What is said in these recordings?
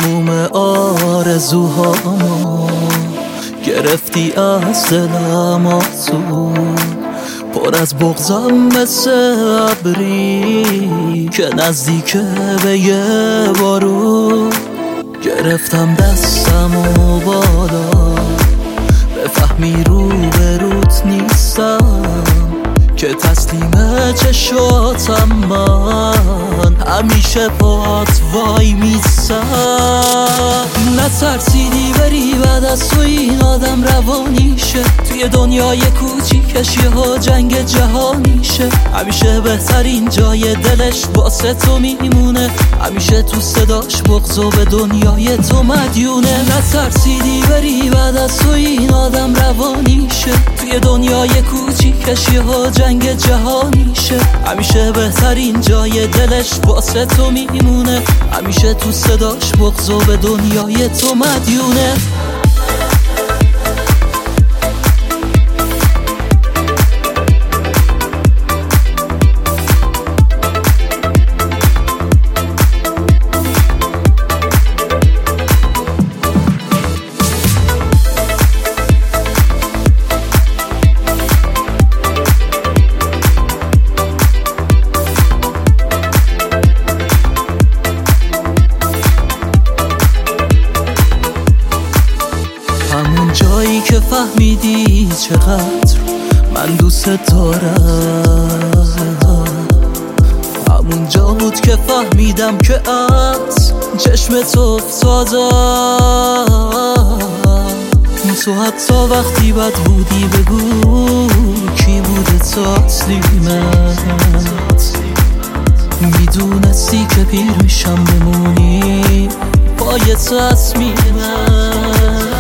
تموم آرزوهامو گرفتی از دلم آسون، پر از بغضم مثل ابری که نزدیکه به یه بارون. گرفتم دستمو بالا بفهمی رو به روت نیستم، که تسلیم چشاتم من همیشه پات وای میسم. نترسیدی بری بعد از تو این آدم روانیشه، توی دنیای کوچیکش یهو جنگ جهانیشه. همیشه بهترین جای دلش واسه تو میمونه، همیشه تو صداش بغض و به دنیای تو مدیونه. نترسیدی بری بعد از تو این آدم روانیشه، توی دنیای کوچیکش یهو جنگ جهانیشه. همیشه بهترین جای دلش واسه تو میمونه، همیشه تو صداش بغض و به دنیای تو مدیونه. همون جایی که فهمیدی چقدر من دوست دارم، همون جا بود که فهمیدم که از چشم تو افتادم. تو حتی وقتی بد بودی بگو کی بوده تسلیمت، میدونستی که پیر میشم بمونی پای تصمیمت.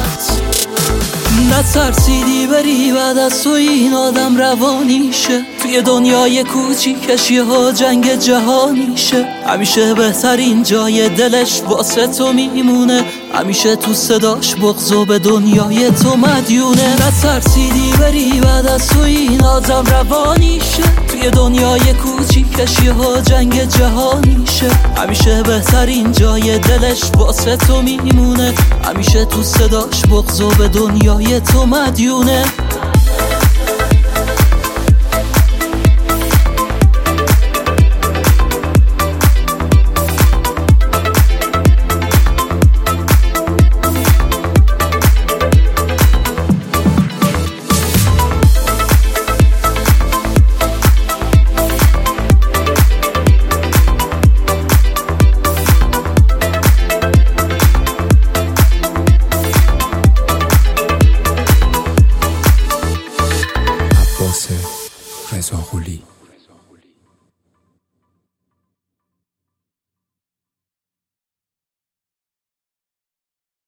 نترسیدی بری بعد از تو این آدم روانیشه، توی دنیای کوچیکش یهو جنگ جهانیشه. همیشه بهترین جای دلش واسه تو میمونه، همیشه تو صداش بغض و به دنیای تو مدیونه. نترسیدی بری بعد از تو این آدم روانیشه، توی دنیای کوچیکش یهو جنگ جهانیشه. همیشه بهترین جای دلش واسه تو میمونه، همیشه تو صداش بغض و به دنیای تو مدیونه. رضا قلی